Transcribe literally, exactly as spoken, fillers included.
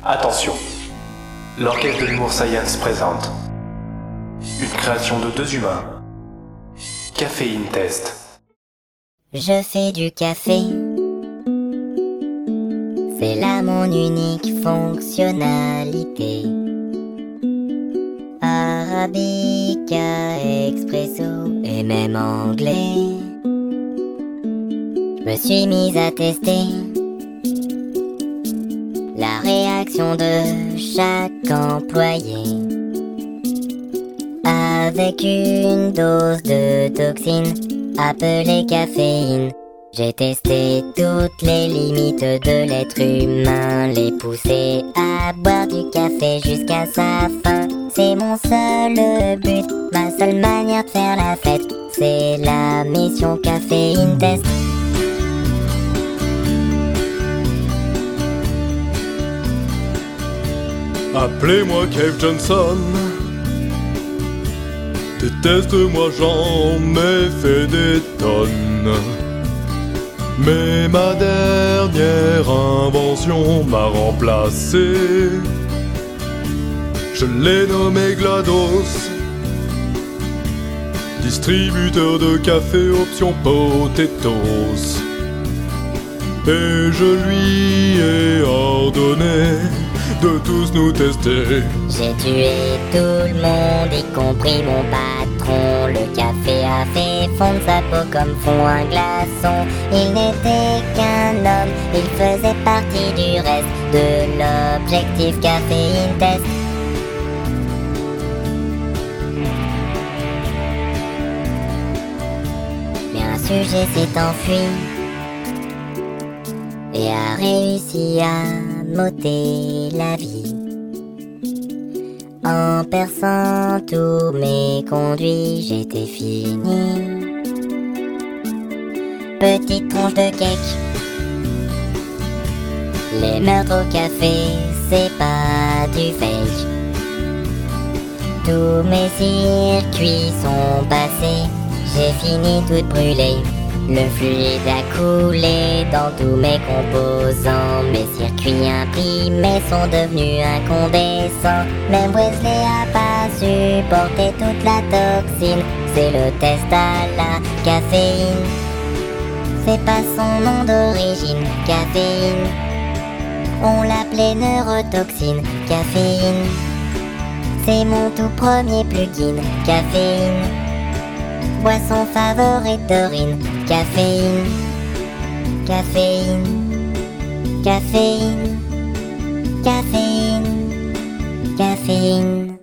Attention, l'Orchestre de l'Humour Science présente une création de deux humains. Caféine Test. Je fais du café, c'est là mon unique fonctionnalité. Arabica, expresso et même anglais. Je me suis mise à tester la réaction de chaque employé. Avec une dose de toxine appelée caféine, j'ai testé toutes les limites de l'être humain, les pousser à boire du café jusqu'à sa fin. C'est mon seul but, ma seule manière de faire la fête, c'est la mission Caféine Test. Appelez-moi Cave Johnson. Des tests, moi j'en ai fait des tonnes. Mais ma dernière invention m'a remplacé. Je l'ai nommé GLaDOS, distributeur de café option potatoes. Et je lui ai ordonné de tous nous tester. J'ai tué tout le monde, y compris mon patron. Le café a fait fondre sa peau comme fond un glaçon. Il n'était qu'un homme, il faisait partie du reste de l'objectif Caféine Test. Mais un sujet s'est enfui et a réussi à m'ôter la vie. En perçant tous mes conduits, j'étais fini. Petite tronche de cake, les meurtres au café, c'est pas du fake. Tous mes circuits sont passés, j'ai fini tout brûlé. Le fluide a coulé dans tous mes composants. Mes circuits imprimés sont devenus incandescents. Même Wesley a pas supporté toute la toxine. C'est le test à la caféine. C'est pas son nom d'origine, caféine. On l'appelait neurotoxine, caféine. C'est mon tout premier plugin, caféine. Boisson favorite d'Orine, caféine, caféine, caféine, caféine, caféine.